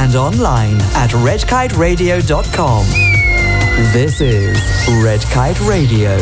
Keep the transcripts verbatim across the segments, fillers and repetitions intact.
and online at red kite radio dot com. This is Red Kite Radio.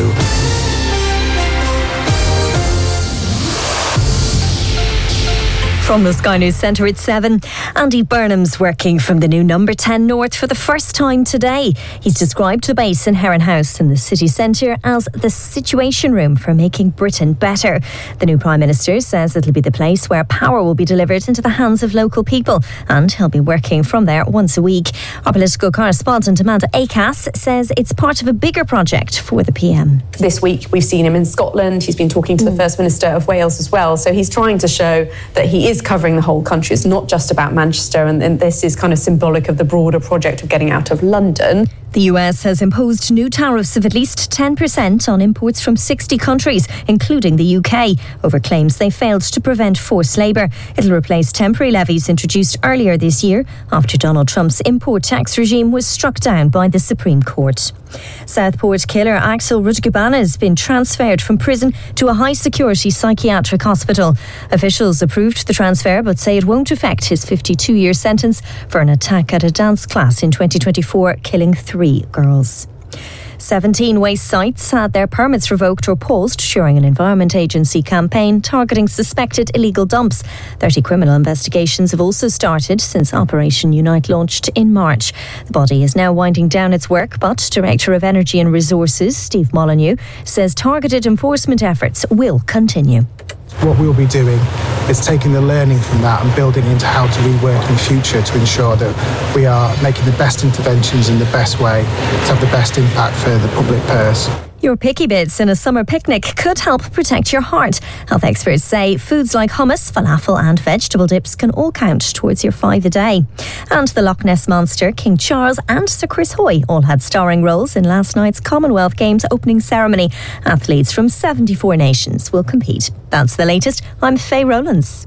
From the Sky News Centre at seven, Andy Burnham's working from the new Number ten North for the first time today. He's described the base in Heron House in the city centre as the situation room for making Britain better. The new Prime Minister says it'll be the place where power will be delivered into the hands of local people, and he'll be working from there once a week. Our political correspondent Amanda Acas says it's part of a bigger project for the P M. This week we've seen him in Scotland. He's been talking to the First Minister of Wales as well. So he's trying to show that he is covering the whole country. It's not just about Manchester, and, and this is kind of symbolic of the broader project of getting out of London. The U S has imposed new tariffs of at least ten percent on imports from sixty countries, including the U K, over claims they failed to prevent forced labour. It'll replace temporary levies introduced earlier this year after Donald Trump's import tax regime was struck down by the Supreme Court. Southport killer Axel Rudgabana has been transferred from prison to a high-security psychiatric hospital. Officials approved the transfer but say it won't affect his fifty-two-year sentence for an attack at a dance class in twenty twenty-four, killing three girls. seventeen waste sites had their permits revoked or paused during an Environment Agency campaign targeting suspected illegal dumps. thirty criminal investigations have also started since Operation Unite launched in March. The body is now winding down its work, but Director of Energy and Resources, Steve Molyneux, says targeted enforcement efforts will continue. What we'll be doing is taking the learning from that and building into how to rework in future to ensure that we are making the best interventions in the best way to have the best impact for the public purse. Your picky bits in a summer picnic could help protect your heart. Health experts say foods like hummus, falafel and vegetable dips can all count towards your five a day. And the Loch Ness Monster, King Charles and Sir Chris Hoy all had starring roles in last night's Commonwealth Games opening ceremony. Athletes from seventy-four nations will compete. That's the latest. I'm Faye Rowlands.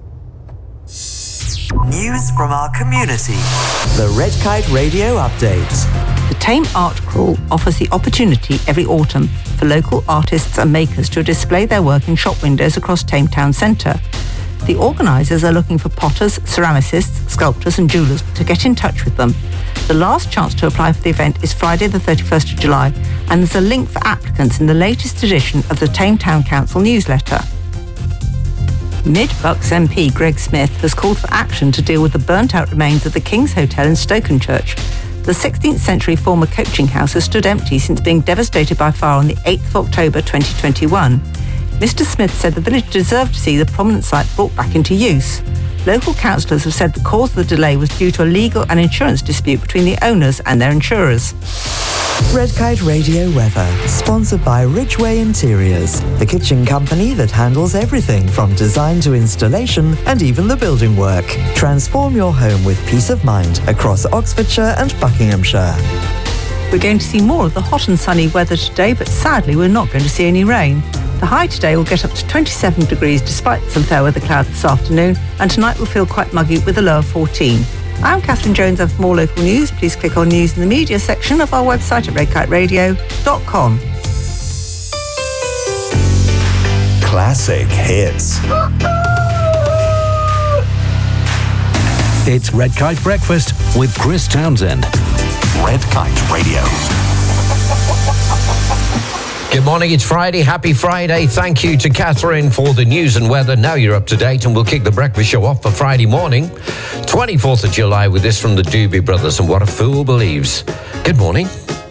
News from our community. The Red Kite Radio Update. The Tame Art Crawl offers the opportunity every autumn for local artists and makers to display their work in shop windows across Tame Town Centre. The organisers are looking for potters, ceramicists, sculptors and jewellers to get in touch with them. The last chance to apply for the event is Friday the thirty-first of July, and there's a link for applicants in the latest edition of the Tame Town Council newsletter. Mid-Bucks M P Greg Smith has called for action to deal with the burnt-out remains of the King's Hotel in Stokenchurch. The sixteenth century former coaching house has stood empty since being devastated by fire on the eighth of October twenty twenty-one. Mister Smith said the village deserved to see the prominent site brought back into use. Local councillors have said the cause of the delay was due to a legal and insurance dispute between the owners and their insurers. Red Kite Radio weather, sponsored by Ridgeway Interiors, the kitchen company that handles everything from design to installation and even the building work. Transform your home with peace of mind across Oxfordshire and Buckinghamshire. We're going to see more of the hot and sunny weather today, but sadly we're not going to see any rain. The high today will get up to twenty-seven degrees despite some fair weather clouds this afternoon, and tonight will feel quite muggy with a low of fourteen. I'm Catherine Jones, and for more local news, please click on News in the Media section of our website at red kite radio dot com. Classic hits. It's Red Kite Breakfast with Chris Townsend. Red Kite Radio. Good morning, it's Friday. Happy Friday. Thank you to Catherine for the news and weather. Now you're up to date, and we'll kick the breakfast show off for Friday morning, twenty-fourth of July, with this from the Doobie Brothers and What a Fool Believes. Good morning.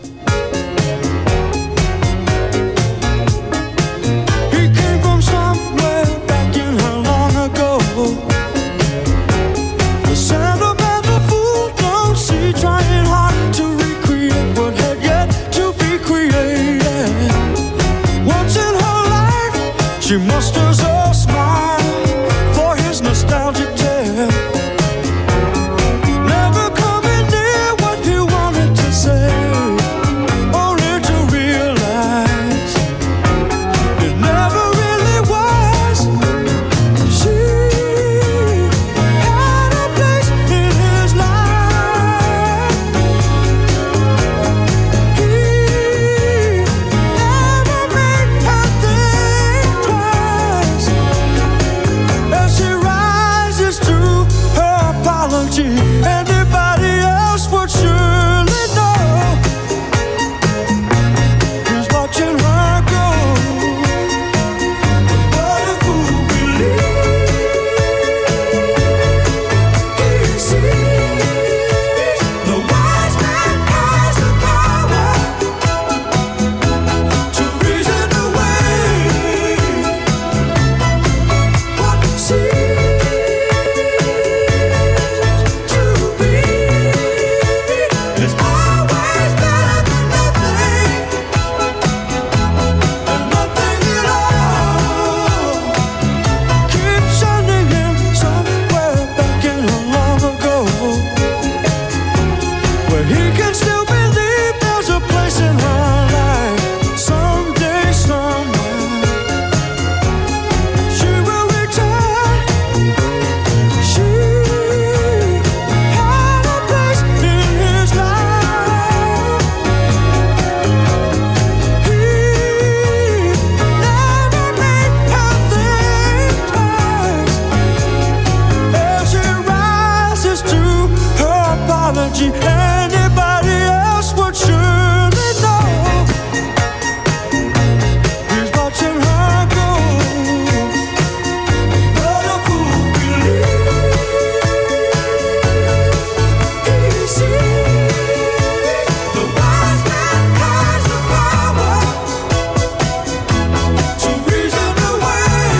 She musters a smile for his nostalgic tale. Never coming near what he wanted to say. energy anybody else would surely know. He's watching her go. But a fool believes easy. The wise man has the power to reason away.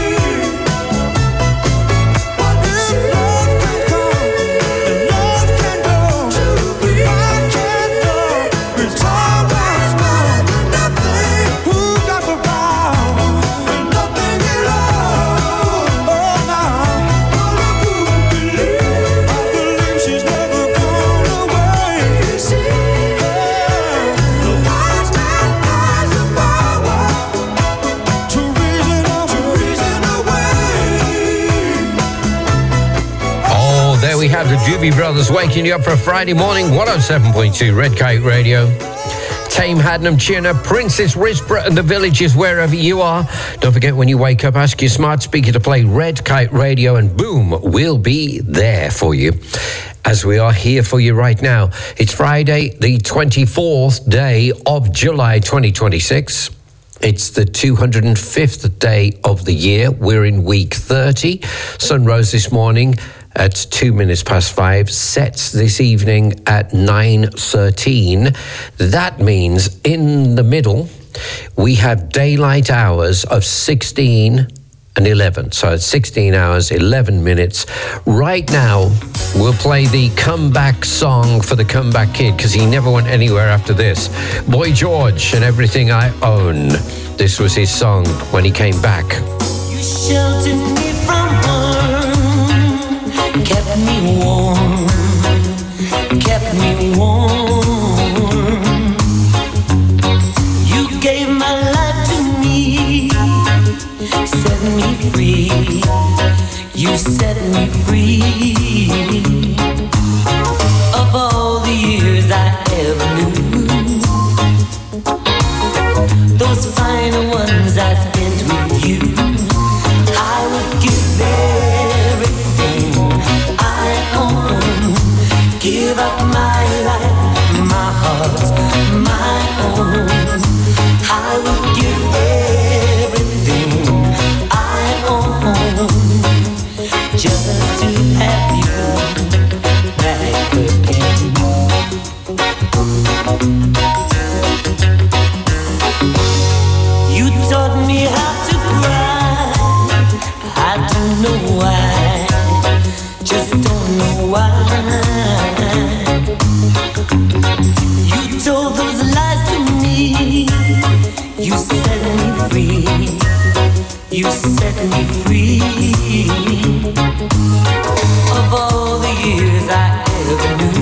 What is love can come and love can go. To be I can't know. It's always more than nothing. Who got the power and nothing at all? Oh, now, but a fool believes, I believe she's never gone away. See, the wise man has the power to reason out, to reason away. Oh, there we have the Doobie Brothers waking you up for a Friday morning. one oh seven point two Red Kite Radio. Tame Hadnam, China, Princess Risborough and the villages wherever you are. Don't forget, when you wake up, ask your smart speaker to play Red Kite Radio and boom, we'll be there for you. As we are here for you right now. It's Friday, the twenty-fourth day of July twenty twenty-six. It's the two hundred fifth day of the year. We're in week thirty. Sun rose this morning at two minutes past five, sets this evening at nine thirteen. That means in the middle, we have daylight hours of sixteen and eleven. So it's sixteen hours, eleven minutes. Right now, we'll play the comeback song for the Comeback Kid because he never went anywhere after this. Boy George and Everything I Own. This was his song when he came back. You sheltered me from harm, kept me warm, kept me warm. You gave my life to me, set me free. You set me free. Of all the years I ever knew, those final ones I spent with you, I would give everything I own, give up my life, my heart, my own. I would give everything I own just to have you back again. You taught me how to cry. I don't know why, just don't know why. You told those lies to me. You set me free. You set me free. Of all the years I ever knew,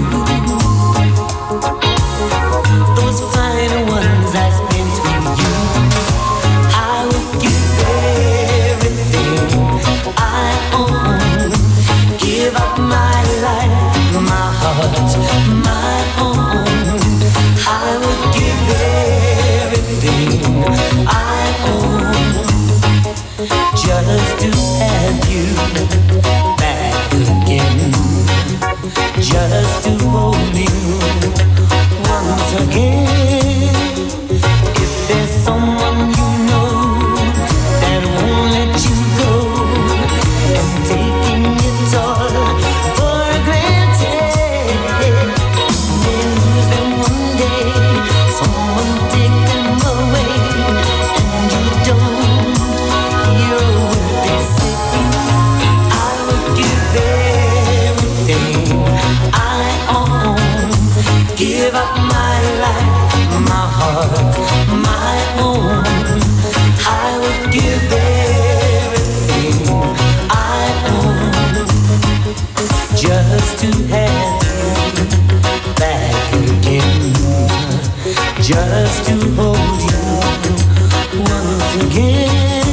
those final ones I spent with you, I would give everything I own, give up my life, my heart, my own. I would give everything I own just to have you back again, just to hold you once again. If there's someone you know that won't let you go, and taking it all for granted, then lose them one day, someone take them away, and you don't hear a word they say. I would give everything I own, give up my life, my heart, my own. I would give everything I own just to have you back again, just to hold you once again.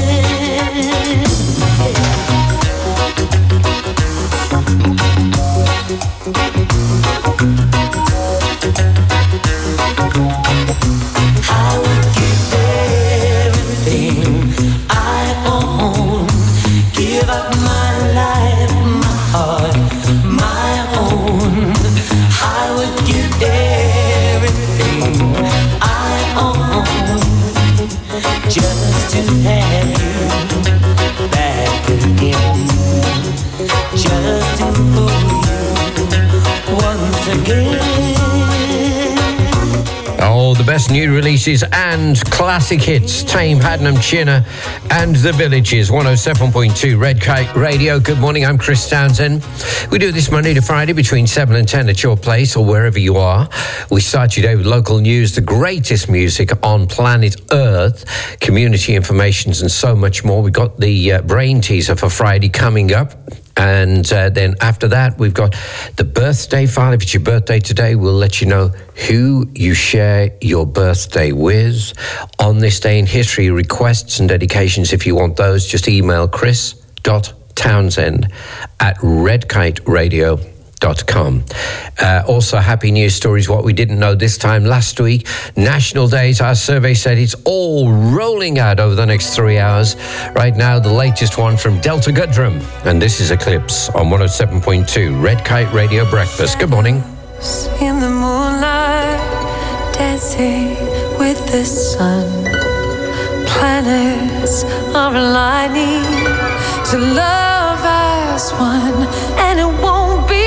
I would give everything I own, give up my life, my heart, my own. I Oh, the best new releases and classic hits. Tame, Hadnam, Chinna and The Villages. one oh seven point two Red Kite Radio. Good morning, I'm Chris Townsend. We do this Monday to Friday between seven and ten at your place or wherever you are. We start your day with local news, the greatest music on planet Earth, community informations and so much more. We've got the uh, brain teaser for Friday coming up. And uh, then after that, we've got the birthday file. If it's your birthday today, we'll let you know who you share your birthday with. On this day in history, requests and dedications, if you want those, just email chris.townsend at redkiteradio dot com. Uh, also, happy news stories, what we didn't know this time last week. National days, our survey said it's all rolling out over the next three hours. Right now, the latest one from Delta Goodrum. And this is Eclipse on one oh seven point two Red Kite Radio Breakfast. Good morning. In the moonlight, dancing with the sun. Planets are aligning to love as one, and it won't be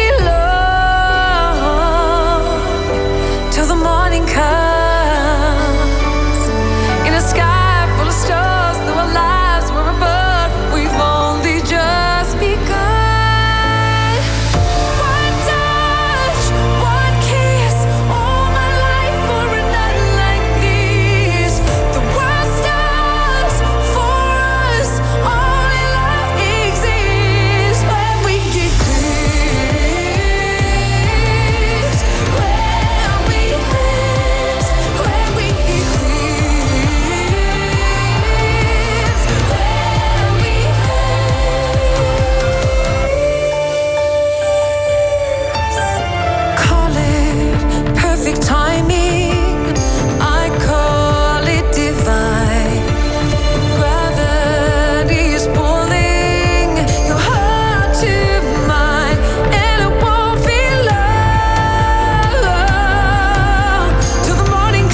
till the morning comes. In a sky full of stars, though our lives were above, we've only just begun. One touch, one kiss, all my life for a night like this. The world stops for us, only love exists when we get close. When we eclipse, when we eclipse, when we eclipse. Call it perfect timing, I call it divine. Gravity is pulling your heart to mine, and it won't be long till the morning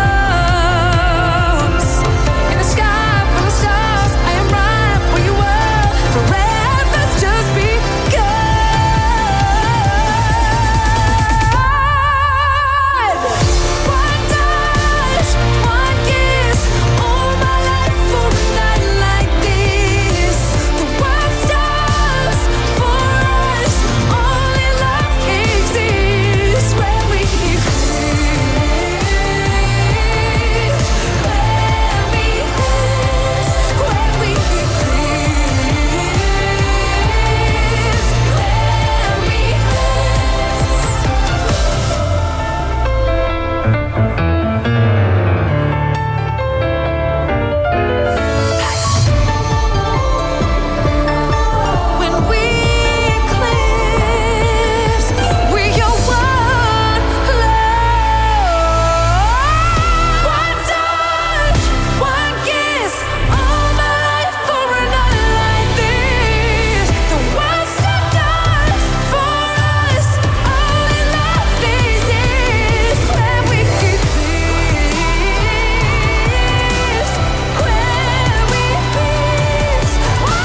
comes. In the sky full of stars, I am right where you were. Forever's just begun. One touch, one kiss, all my life for a night like this. The world stops for us, only love exists when we eclipse. When we eclipse, when we eclipse, when we When we eclipse, we are one love. One touch, one kiss, all my life for a night like this. The world stops for us, only love exists when we eclipse. When we eclipse,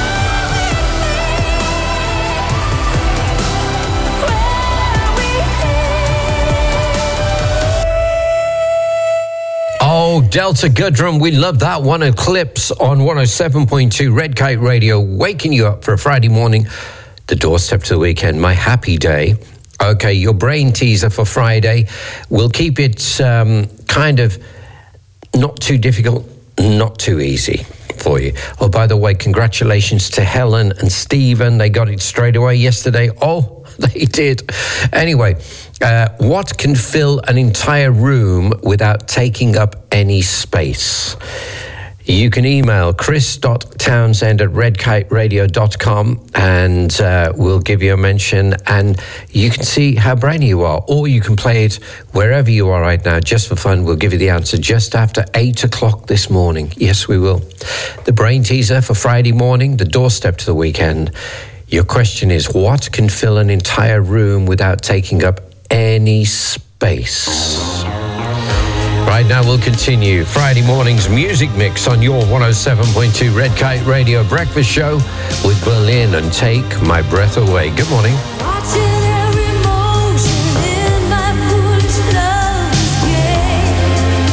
Oh, Delta Goodrum, we love that one. Eclipse on one oh seven point two Red Kite Radio, waking you up for a Friday morning, the doorstep to the weekend, my happy day. Okay, your brain teaser for Friday. We'll keep it um, kind of not too difficult, not too easy for you. Oh, by the way, congratulations to Helen and Stephen. They got it straight away yesterday. Oh, they did. Anyway, uh, what can fill an entire room without taking up any space? You can email chris.townsend at redkiteradio dot com and uh, we'll give you a mention and you can see how brainy you are. Or you can play it wherever you are right now, just for fun. We'll give you the answer just after eight o'clock this morning. Yes, we will. The brain teaser for Friday morning, the doorstep to the weekend. Your question is, what can fill an entire room without taking up any space? Right now, we'll continue Friday morning's music mix on your one oh seven point two Red Kite Radio Breakfast Show with Berlin and Take My Breath Away. Good morning. Watching every motion in my foolish love's game.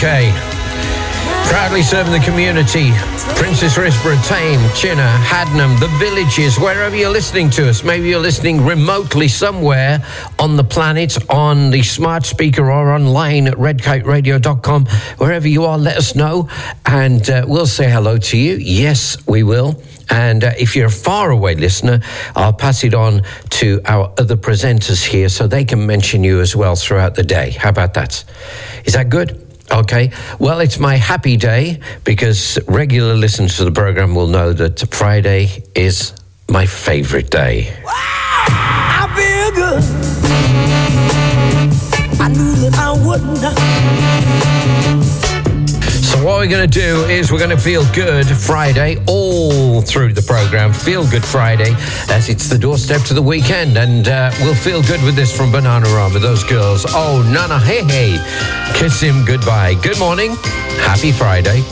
Okay. Proudly serving the community. Princess Risborough, Tame, Chinner, Hadnam, the villages, wherever you're listening to us. Maybe you're listening remotely somewhere on the planet, on the smart speaker or online at red kite radio dot com. Wherever you are, let us know and uh, we'll say hello to you. Yes, we will. And uh, if you're a far away listener, I'll pass it on to our other presenters here so they can mention you as well throughout the day. How about that? Is that good? Okay. Well, it's my happy day because regular listeners to the program will know that Friday is my favorite day. Wow, I feel good. I knew that I wouldn't. So what we're going to do is we're going to feel good Friday all through the program. Feel Good Friday as it's the doorstep to the weekend. And uh, we'll feel good with this from Bananarama, those girls. Oh, Nana, hey, hey. Kiss him goodbye. Good morning. Happy Friday.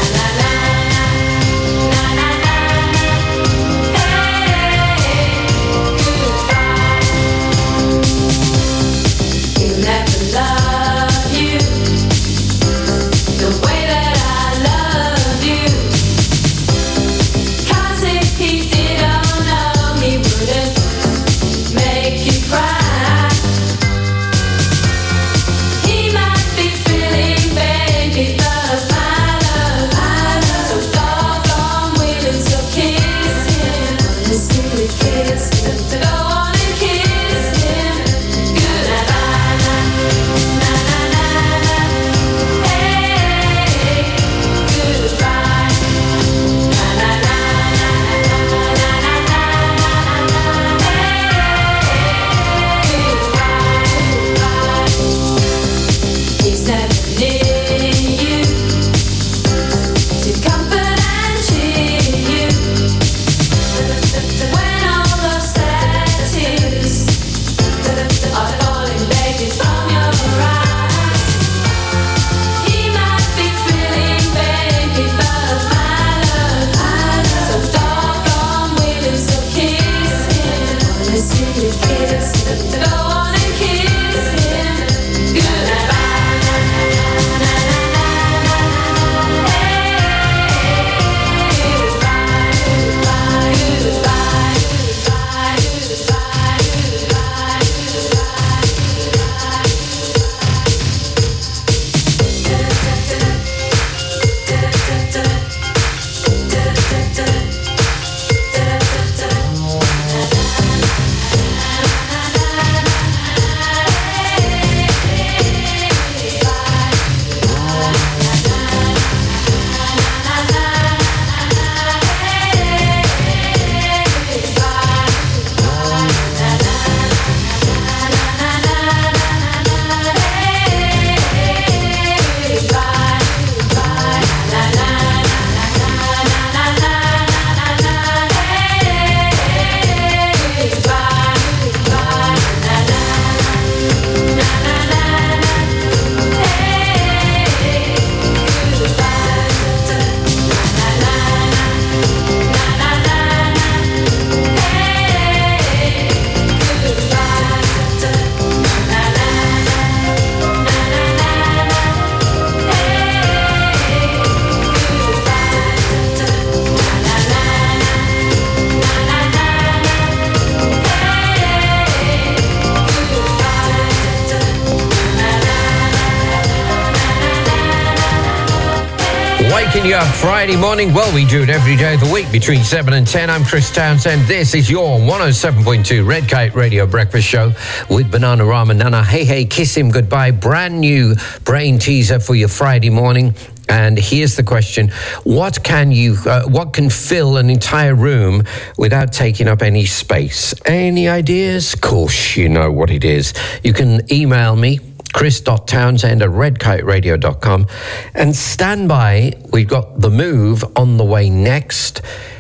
Waking you up Friday morning. Well, we do it every day of the week between seven and ten. I'm Chris Townsend. This is your one oh seven point two Red Kite Radio Breakfast Show with Bananarama, Nana, hey, hey, kiss him goodbye. Brand new brain teaser for your Friday morning. And here's the question. What can you, uh, what can fill an entire room without taking up any space? Any ideas? Of course, you know what it is. You can email me, chris dot townsend at red kite radio dot com. And stand by, we've got The Move on the way next.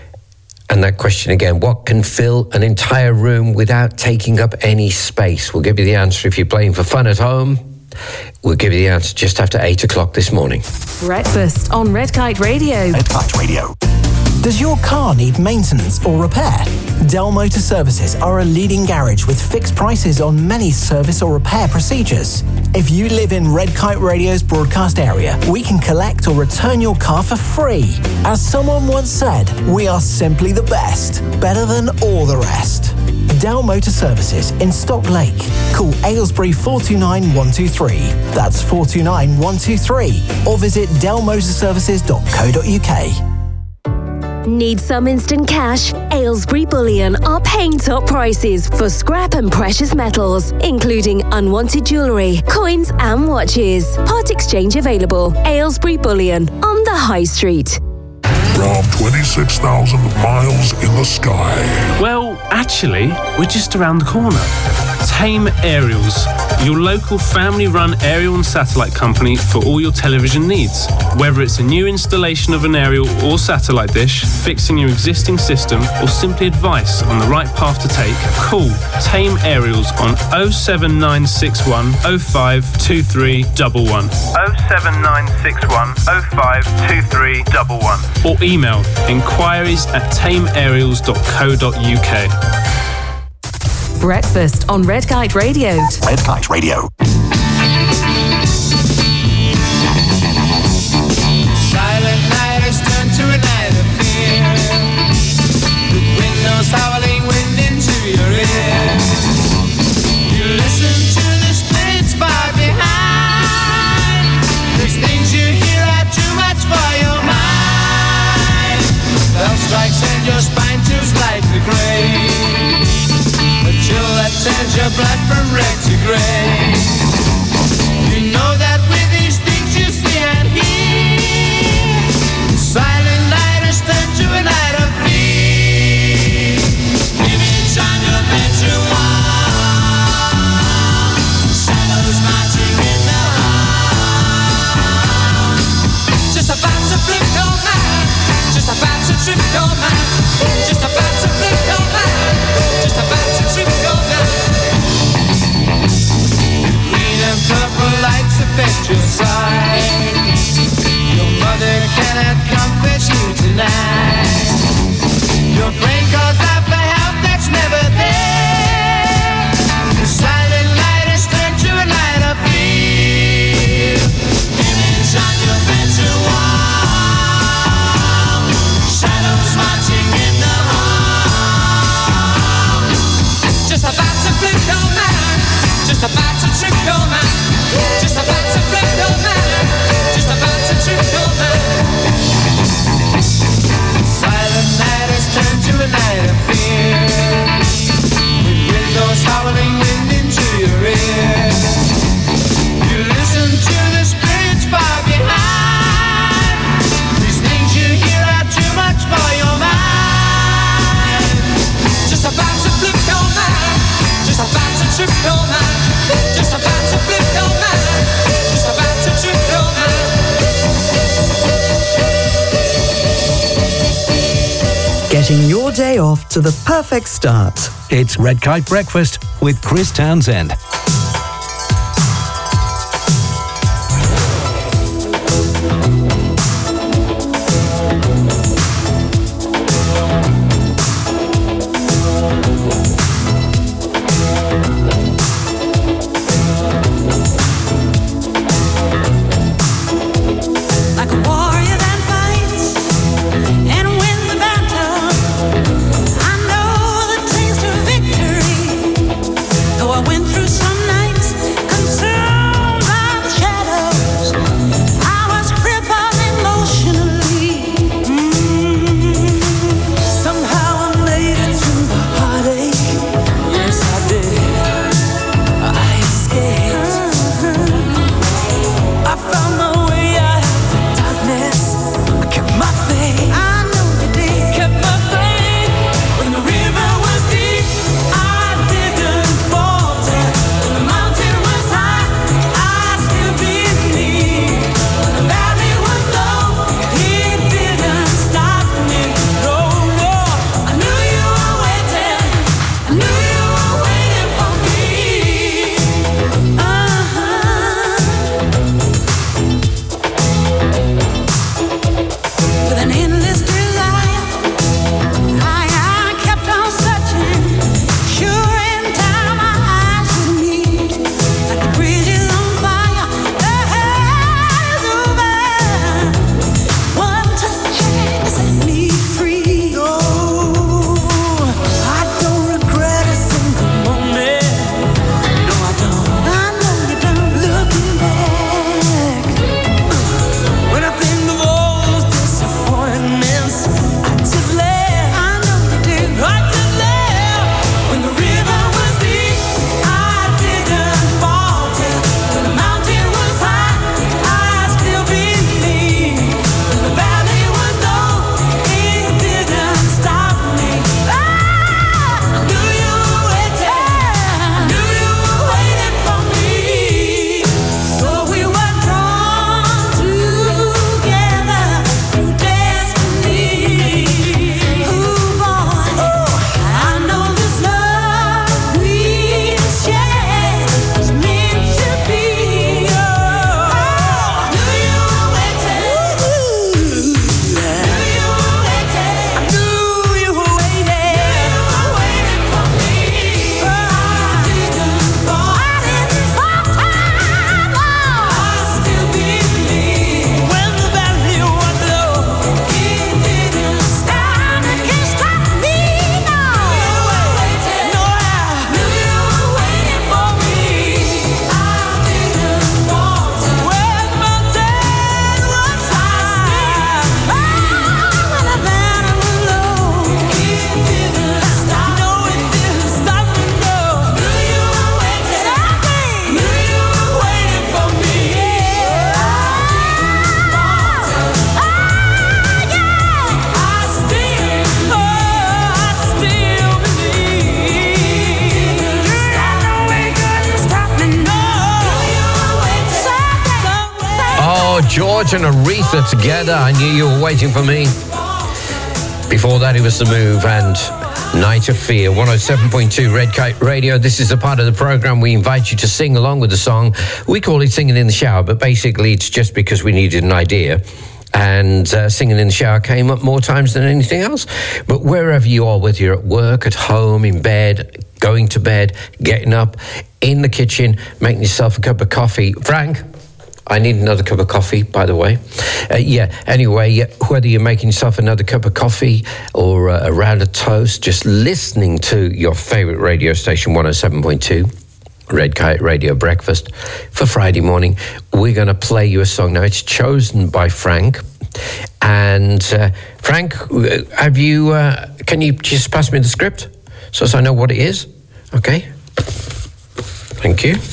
And that question again, what can fill an entire room without taking up any space? We'll give you the answer if you're playing for fun at home. We'll give you the answer just after eight o'clock this morning. Breakfast on Red Kite Radio. Red Kite Radio. Does your car need maintenance or repair? Dell Motor Services are a leading garage with fixed prices on many service or repair procedures. If you live in Red Kite Radio's broadcast area, we can collect or return your car for free. As someone once said, we are simply the best, better than all the rest. Dell Motor Services in Stock Lake. Call Aylesbury four two nine one two three. That's four two nine one two three. Or visit dell motor services dot co dot uk. Need some instant cash? Aylesbury Bullion are paying top prices for scrap and precious metals, including unwanted jewellery, coins and watches. Part exchange available. Aylesbury Bullion on the High Street. From twenty-six thousand miles in the sky. Well, actually, we're just around the corner. Tame Aerials, your local family-run aerial and satellite company for all your television needs. Whether it's a new installation of an aerial or satellite dish, fixing your existing system, or simply advice on the right path to take, call Tame Aerials on oh seven nine six one oh five two three one one. oh seven nine six one oh five two three one one. Or email inquiries at tame aerials dot co dot uk. Breakfast on Red Kite Radio. Red Kite Radio. Silent night has turned to a night of fear. The windows howling wind into your ear. You listen to the spirits far behind. There's things you hear are too much for your mind. Bell strikes and your spine chills like the grave. A chill that turns your blood from red to grey. You know that with these things you see and hear, the silent night has turned to a night of fear. Image on your bedroom wall, shadows marching in the hall. Just about to flip your mind, just about to trip your mind, just about to flip your mind, just about to trip your mind. Green and purple lights affect your sight. Your mother cannot comfort you tonight. Your brain calls out for help that's never there. The silent light has turned to a light of fear. Image on your bedroom wall, shadows marching in the hall. Just about to flip your mind, just about to trip your mind, just about to flip your mind, just about to trip your mind. Silent night has turned to a night of fear, with windows howling wind into your ear. You listen to the spirits far behind. These things you hear are too much for your mind. Just about to flip your mind, just about to trip your mind, just about to flip your mind, just about to trip your mind. Getting your day off to the perfect start. It's Red Kite Breakfast with Chris Townsend. Like a warrior that fights and wins the battle. I know the taste of victory. Though I went through some George and Aretha together. I knew you were waiting for me. Before that, it was The Move and Night of Fear. one oh seven point two Red Kite Radio. This is a part of the program we invite you to sing along with the song. We call it Singing in the Shower, but basically it's just because we needed an idea. And uh, Singing in the Shower came up more times than anything else. But wherever you are, whether you're at work, at home, in bed, going to bed, getting up, in the kitchen, making yourself a cup of coffee. Frank, I need another cup of coffee, by the way. Uh, yeah, anyway, whether you're making yourself another cup of coffee or uh, a round of toast, just listening to your favourite radio station, one oh seven point two. Red Kite Radio Breakfast for Friday morning. We're going to play you a song. Now, it's chosen by Frank. And uh, Frank, have you, uh, can you just pass me the script so as I know what it is? Okay. Thank you.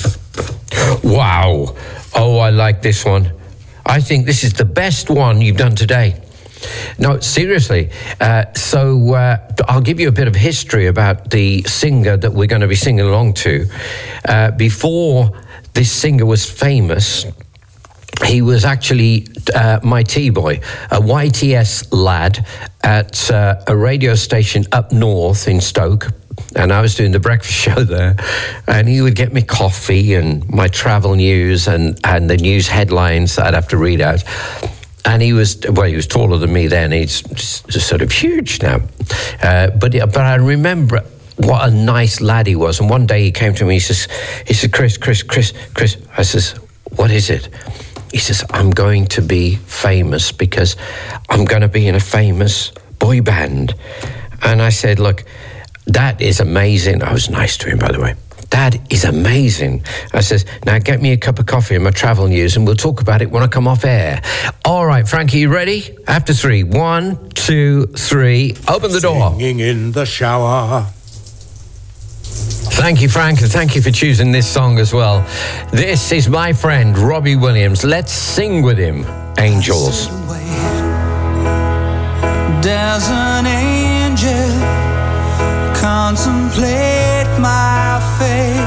Wow. Oh, I like this one. I think this is the best one you've done today. No, seriously. Uh, so uh, I'll give you a bit of history about the singer that we're going to be singing along to. Uh, before this singer was famous, he was actually uh, my T-boy, a Y T S lad at uh, a radio station up north in Stoke. And I was doing the breakfast show there, and he would get me coffee and my travel news and, and the news headlines that I'd have to read out. And he was, well, he was taller than me then. He's just sort of huge now. Uh, but but I remember what a nice lad he was. And one day he came to me, he says, he said, Chris, Chris, Chris, Chris. I says, what is it? He says, I'm going to be famous because I'm going to be in a famous boy band. And I said, look, that is amazing. I was nice to him, by the way. That is amazing. I says, now get me a cup of coffee and my travel news and we'll talk about it when I come off air. All right, Frankie, you ready? After three. One, two, three. Open the door. Singing in the shower. Thank you, Frank, and thank you for choosing this song as well. This is my friend, Robbie Williams. Let's sing with him, Angels. There's an angel, contemplate my fate.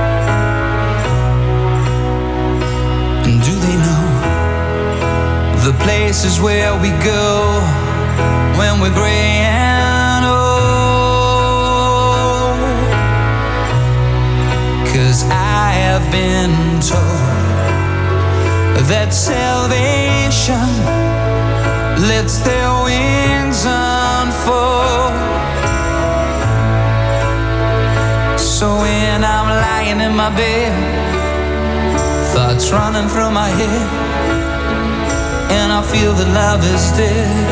And do they know the places where we go when we're gray and old? 'Cause I have been told that salvation lets their wings unfold. So when I'm lying in my bed, thoughts running through my head, and I feel that love is dead,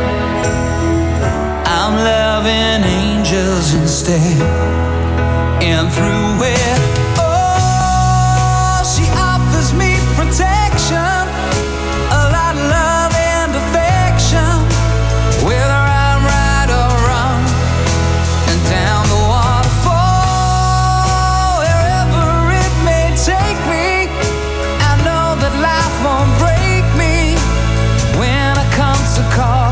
I'm loving angels instead. And through it, oh, she offers me protection, a lot of love and affection, whether I'm right or wrong, and down the waterfall, wherever it may take me, I know that life won't break me. When I come to call,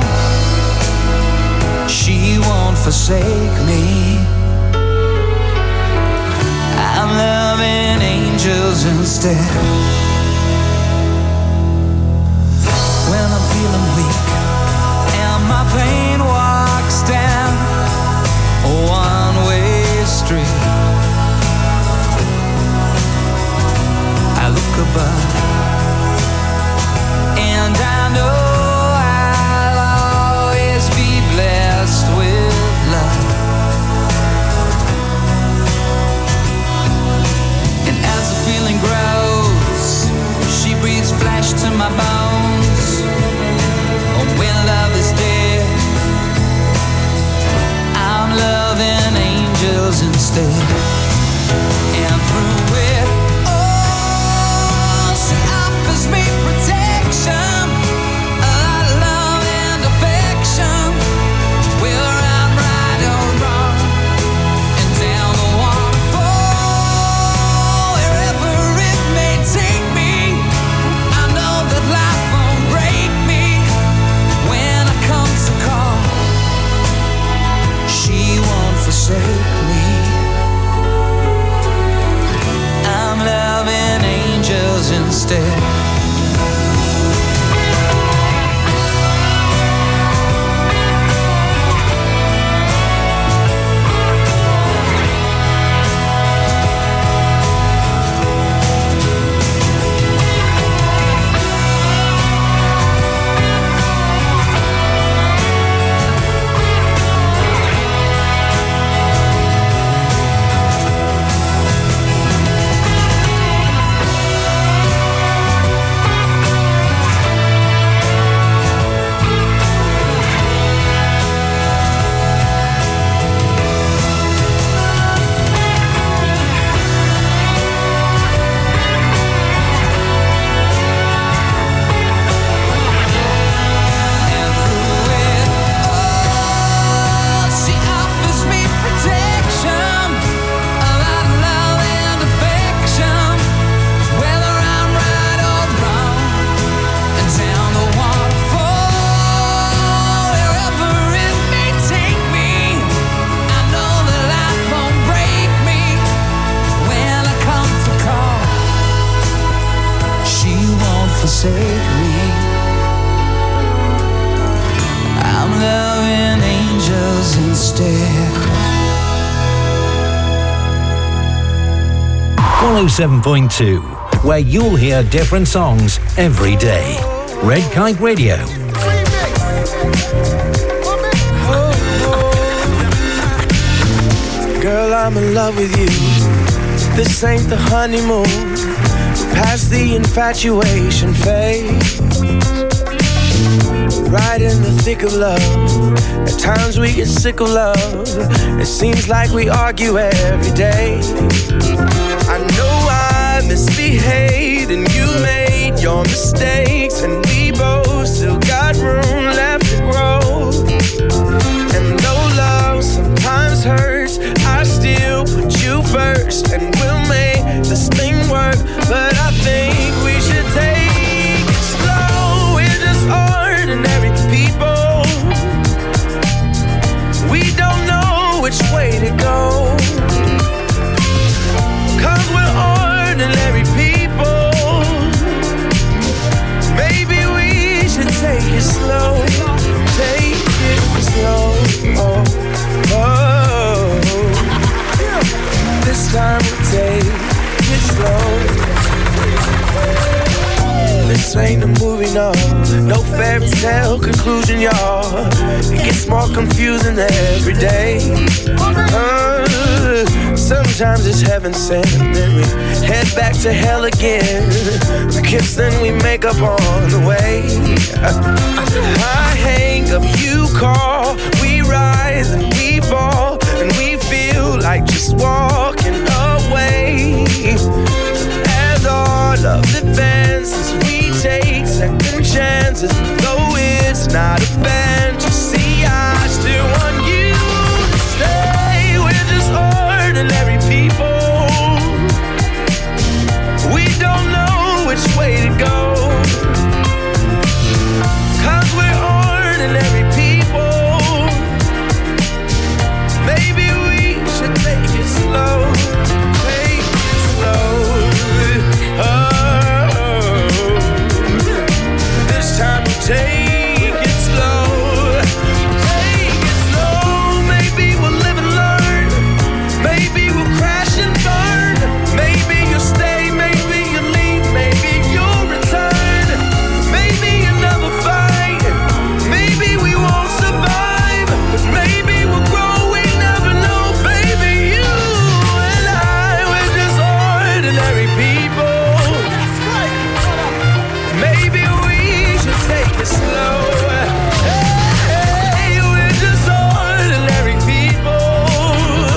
she won't forsake me. I'm loving angels instead. When I'm feeling weak and my pain walks down a one-way street, I look above and I know I'll always be blessed with love. And as the feeling grows one oh seven point two, where you'll hear different songs every day. Red Kite Radio. Girl, I'm in love with you. This ain't the honeymoon. Past the infatuation phase. Right in the thick of love. At times we get sick of love. It seems like we argue every day. I know I misbehaved and you made your mistakes, and we both still got room left to grow. And though love sometimes hurts, I still put you first, and we'll make this thing work. But I think we should take it slow. We're just ordinary people. We don't know which way to go, 'cause we're ordinary people. Maybe we should take it slow. Take it slow. Oh, oh. This time we'll take it slow. This ain't a movie, no. No fairy tale conclusion, y'all. It gets more confusing every day. Uh, sometimes it's heaven sent, then we head back to hell again. We kiss, then we make up on the way. I hang up, you call. We rise and we fall, and we feel like just walking away. As all of the advances, we take second chances. Though it's not a fantasy, I still want you to stay. We're just ordinary people. We don't know which way to go, 'cause we're ordinary people. Maybe we should take it slow. Take it slow. Oh. Take it slow, take it slow. Maybe we'll live and learn. Maybe we'll crash and burn. Maybe you'll stay, maybe you'll leave, maybe you'll return. Maybe another fight, maybe we won't survive, but maybe we'll grow, we never know. Baby, you and I, we're just ordinary people. Maybe we should take it slow. Hey, we're just ordinary people.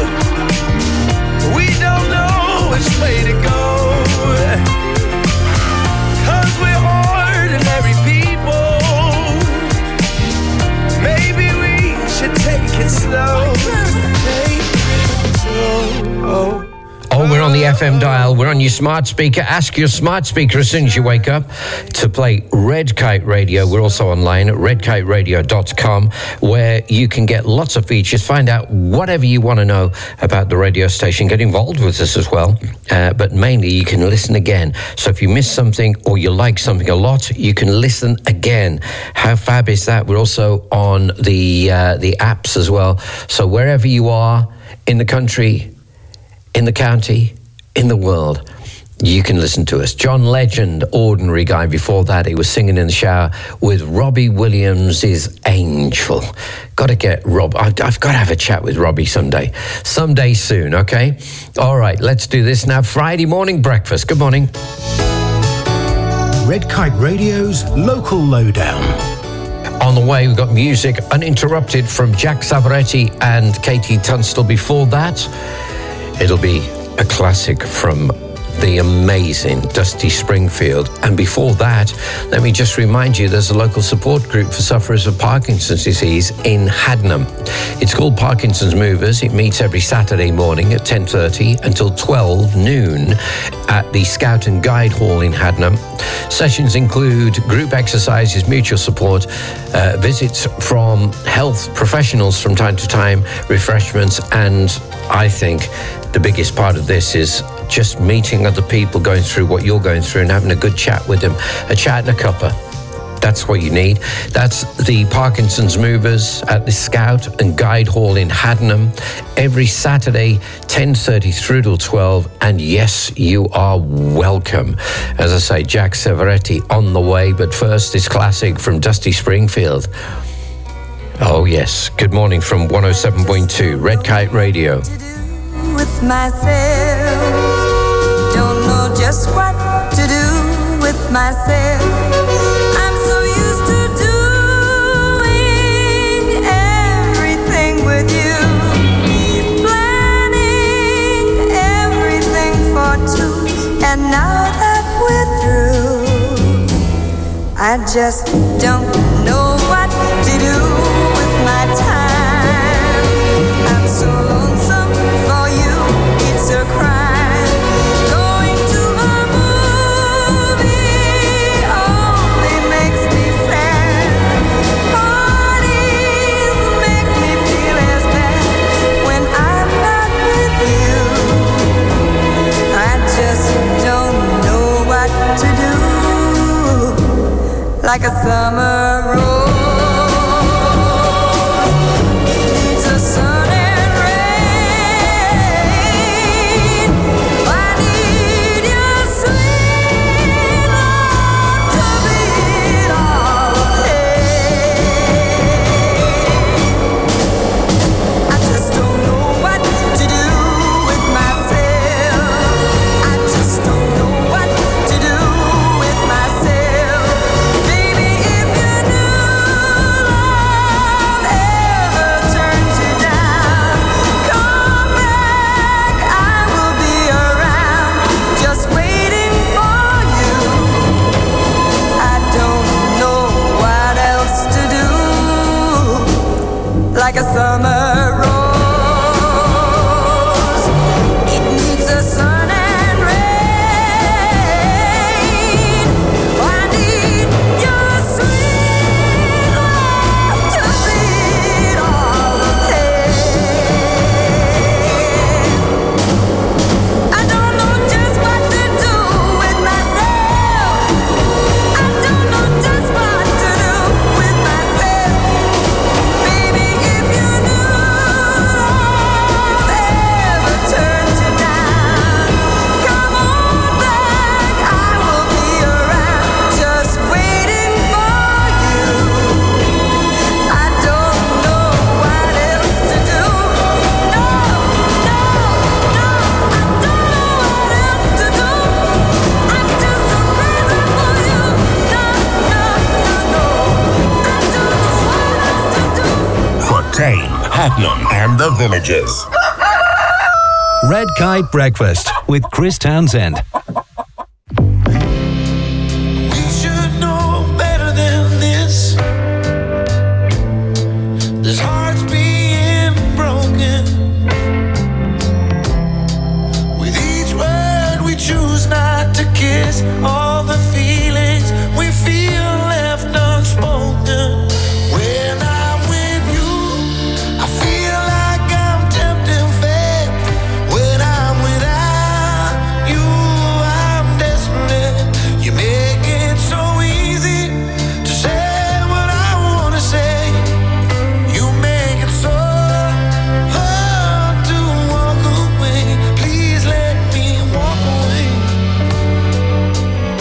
We don't know which way to go, 'cause we're ordinary people. Maybe we should take it slow. Take it slow. Oh, we're on the F M dial. We're on your smart speaker. Ask your smart speaker as soon as you wake up to play Red Kite Radio. We're also online at red kite radio dot com, where you can get lots of features, find out whatever you want to know about the radio station, get involved with us as well. Uh, but mainly, you can listen again. So if you miss something or you like something a lot, you can listen again. How fab is that? We're also on the uh, the apps as well. So wherever you are in the country, in the county, in the world, you can listen to us. John Legend, Ordinary Guy. Before that, he was singing in the shower with Robbie Williams' Angel. Got to get Rob. I've, I've got to have a chat with Robbie someday. Someday soon, okay? All right, let's do this now. Friday morning breakfast. Good morning. Red Kite Radio's Local Lowdown. On the way, we've got music uninterrupted from Jack Savaretti and Katie Tunstall. Before that, it'll be a classic from the amazing Dusty Springfield. And before that, let me just remind you, there's a local support group for sufferers of Parkinson's disease in Haddenham. It's called Parkinson's Movers. It meets every Saturday morning at ten thirty until twelve noon at the Scout and Guide Hall in Haddenham. Sessions include group exercises, mutual support, uh, visits from health professionals from time to time, refreshments, and I think the biggest part of this is just meeting other people going through what you're going through and having a good chat with them. A chat and a cuppa. That's what you need. That's the Parkinson's Movers at the Scout and Guide Hall in Haddenham every Saturday, ten thirty through till twelve. And yes, you are welcome. As I say, Jack Severetti on the way, but first this classic from Dusty Springfield. Oh yes, good morning from one oh seven point two Red Kite Radio. With myself, don't know just what to do with myself. I'm so used to doing everything with you, planning everything for two, and now that we're through, I just don't know what to do with my time. I'm so lonesome for you, it's a crime. Going to a movie only makes me sad. Parties make me feel as bad when I'm not with you. I just don't know what to do. Like a summer rose. Like a summer rose, it needs a sun and rain. I need your sweet love to beat all the pain. I don't know just what to do with myself. I don't know just what to do with myself. Baby, if you knew love ever turned you down, come on back, I will be around, just waiting for you. I don't know what else to do. No, no, no, I don't know what else to do. I'm still so crazy for you. No, no, no, no, I don't know what else to do. For Tame, Haddenham, and the Villagers. Red Kite Breakfast with Chris Townsend. We should know better than this. There's hearts being broken. With each word we choose not to kiss, all the feelings we feel left unspoken. When I'm with you, I feel like I'm tempting fate. When I'm without you, I'm desperate. You make it so easy to say what I wanna say. You make it so hard to walk away. Please let me walk away.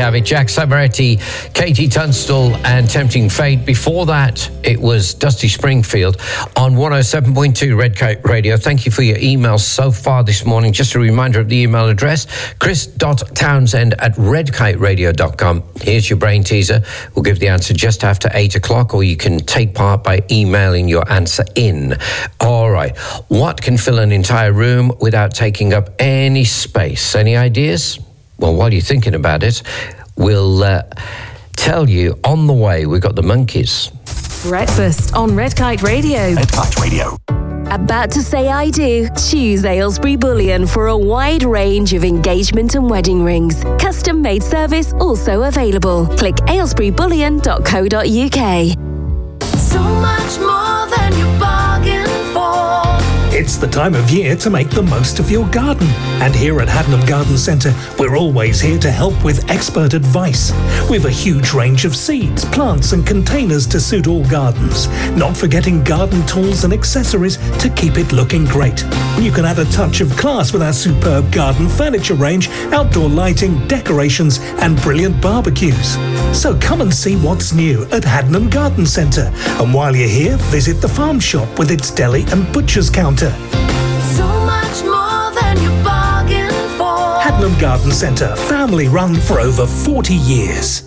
have it. Jack Samaretti, Katie Tunstall, and Tempting Fate. Before that, it was Dusty Springfield on one oh seven point two Red Kite Radio. Thank you for your emails so far this morning. Just a reminder of the email address, chris dot townsend at red kite radio dot com. Here's your brain teaser. We'll give the answer just after eight o'clock, or you can take part by emailing your answer in. All right. What can fill an entire room without taking up any space? Any ideas? Well, while you're thinking about it, we'll uh, tell you on the way. We've got the Monkeys. Breakfast on Red Kite Radio. Red Kite Radio. About to say I do? Choose Aylesbury Bullion for a wide range of engagement and wedding rings. Custom made service also available. Click aylesbury bullion dot co dot uk. So much more than you bargained for. It's the time of year to make the most of your garden. And here at Haddenham Garden Centre, we're always here to help with expert advice. We've a huge range of seeds, plants and containers to suit all gardens. Not forgetting garden tools and accessories to keep it looking great. You can add a touch of class with our superb garden furniture range, outdoor lighting, decorations and brilliant barbecues. So come and see what's new at Haddenham Garden Centre. And while you're here, visit the farm shop with its deli and butcher's counter. So much more than you bargained for. Haddenham Garden Centre, family run for over forty years.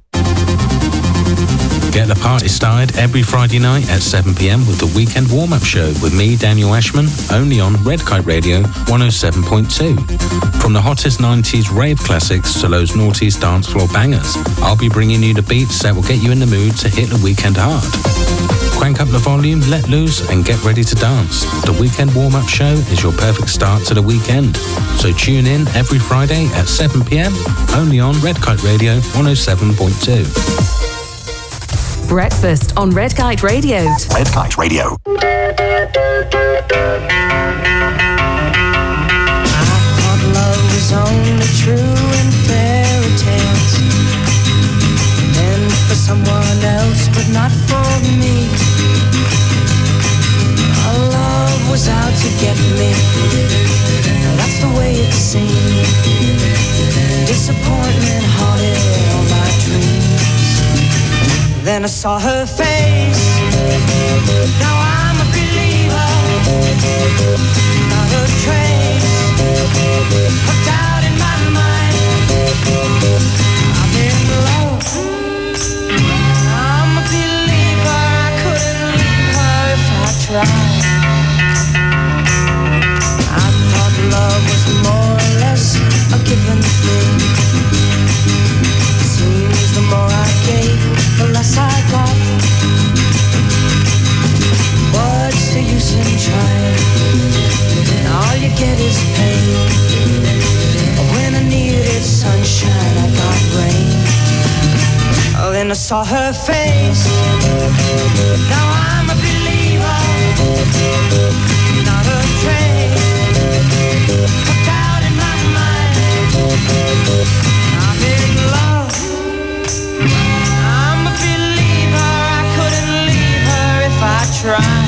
Get the party started every Friday night at seven p m with the Weekend Warm-Up Show with me, Daniel Ashman, only on Red Kite Radio one oh seven point two. From the hottest nineties rave classics to those noughties dance floor bangers, I'll be bringing you the beats that will get you in the mood to hit the weekend hard. Crank up the volume, let loose, and get ready to dance. The Weekend Warm-Up Show is your perfect start to the weekend. So tune in every Friday at seven p m, only on Red Kite Radio one oh seven point two. Breakfast on Red Kite Radio. Red Kite Radio. Love was only true in fairy tales, meant for someone else but not for me. Our love was out to get me, that's the way it seemed. Disappointment haunted all my dreams. Then I saw her face, now I'm a believer. Not a trace of doubt in my mind. I'm in love, I'm a believer. I couldn't leave her if I tried. I thought love was more or less a given thing. Seems the more I gave, the less I got. What's the use in trying? All you get is pain. When I needed sunshine, I got rain. Oh, then I saw her face. Now I'm a believer. Not a trace of doubt in my mind. I'm in love. I'm a believer. I couldn't leave her if I tried.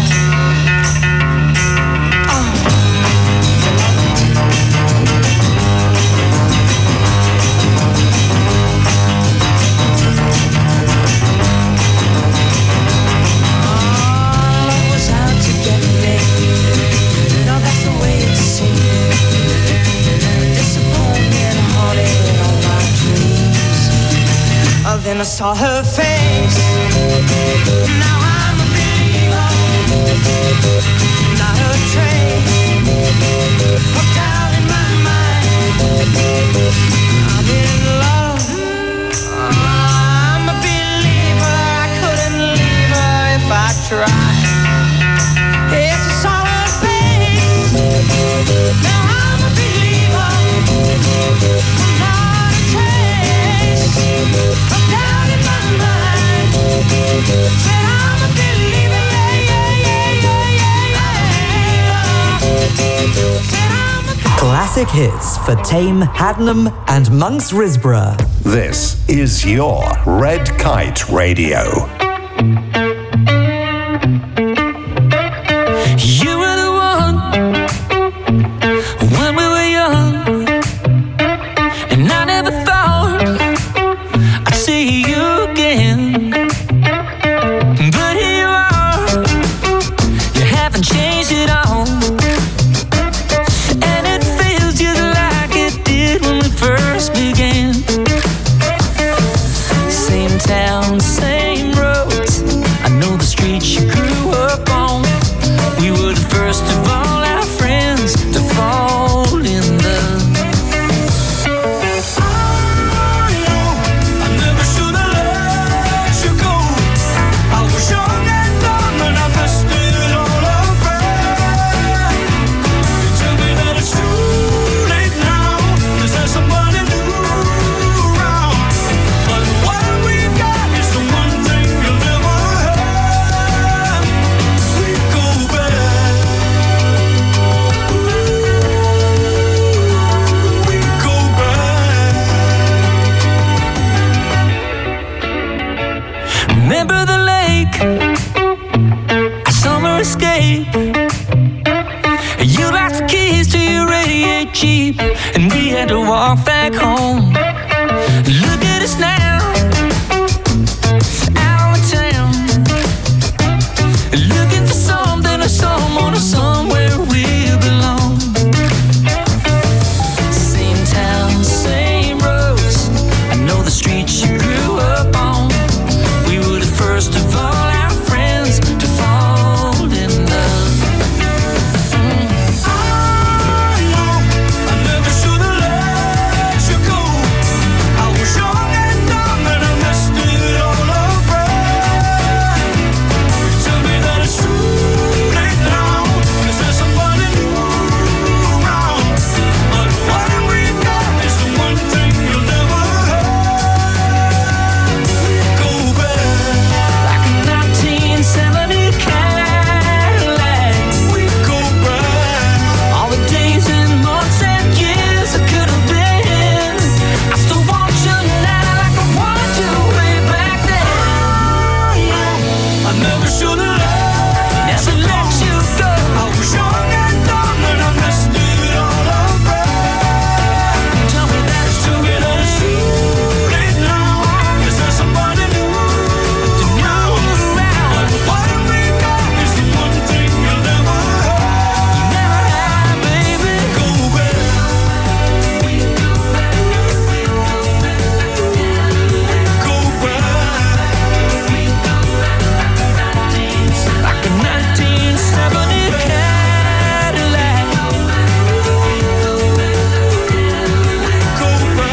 Then I saw her face. Now I'm a believer. Not a trace of doubt in my mind. I'm in love. I'm a believer. I couldn't leave her if I tried. Yes, I saw her face. Now I'm a believer. Not a trace of doubt in my mind. Said I'm a believer, yeah, yeah, yeah, yeah, yeah. Said I'm a Classic hits for Tame, Haddenham and Monks Risborough. This is your Red Kite Radio. You were the one when we were young, and I never thought town, same roads. I know the streets you grew up on. We were the first of all our friends to fall in love. I never should have let you go. I was young and dumb and I messed it all up bad. You tell me that it's too late now. Is there somebody new around? But what we got is the one thing you'll never have. We go back. We go back. Remember the lake, a summer escape. You lost the keys to your eighty-eight Jeep, and we had to walk back home. Look at us now, out of town, looking for something or someone or somewhere we belong. Same town, same roads. I know the streets you grew up on. We were the first of all our friends to fall in love. Mm. I know I never should have let you go. I was young and dumb and I messed it all up bad. You tell me that it's too late now. Is there somebody new around? But what we got is the one thing you'll never have. We go back like a nineteen seventy Cadillac. We go back all the days and months and years that could have been. I still want you now like I wanted you way back then. I never should have let, never let you go. I was young and dumb and I messed it all up bad. Tell me that it's too late, that it's too late now. Is there somebody new to know around? But what we got is the one thing you'll never have. Never have, baby. Go back. We go back. We go back. Go back. We go back. Like a nineteen seventy Cadillac. Go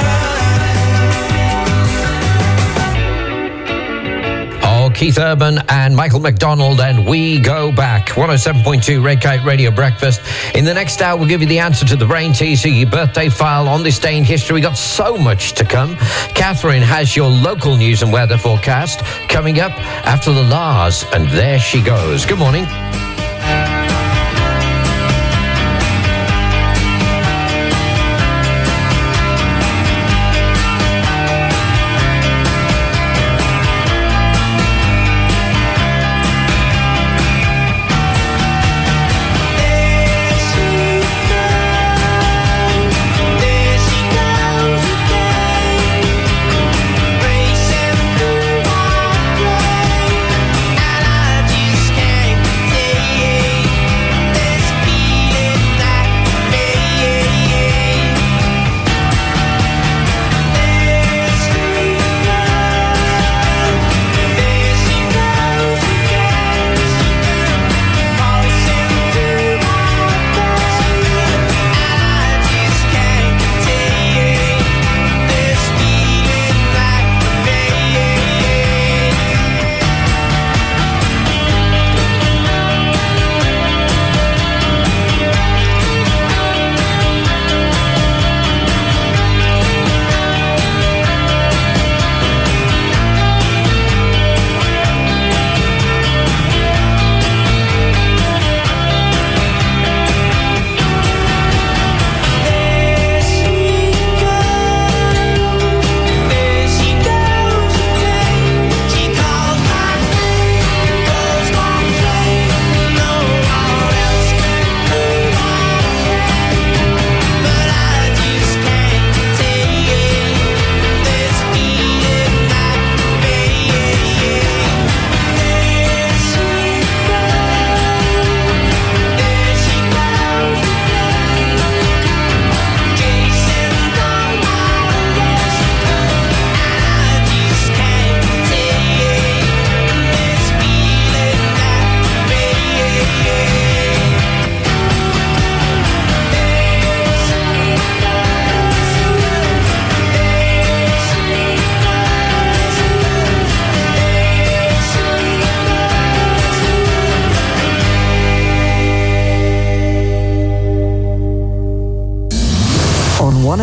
back. Oh, Keith Urban and Michael McDonald and We Go Back. one oh seven point two Red Kite Radio Breakfast. In the next hour, we'll give you the answer to the brain teaser, your birthday file on this day in history. We got so much to come. Catherine has your local news and weather forecast coming up after the Lars, and there she goes. Good morning. Racing through my brain, and I just can't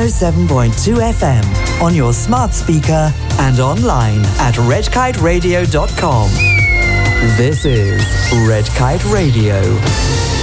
seven point two F M on your smart speaker and online at red kite radio dot com. This is Red Kite Radio.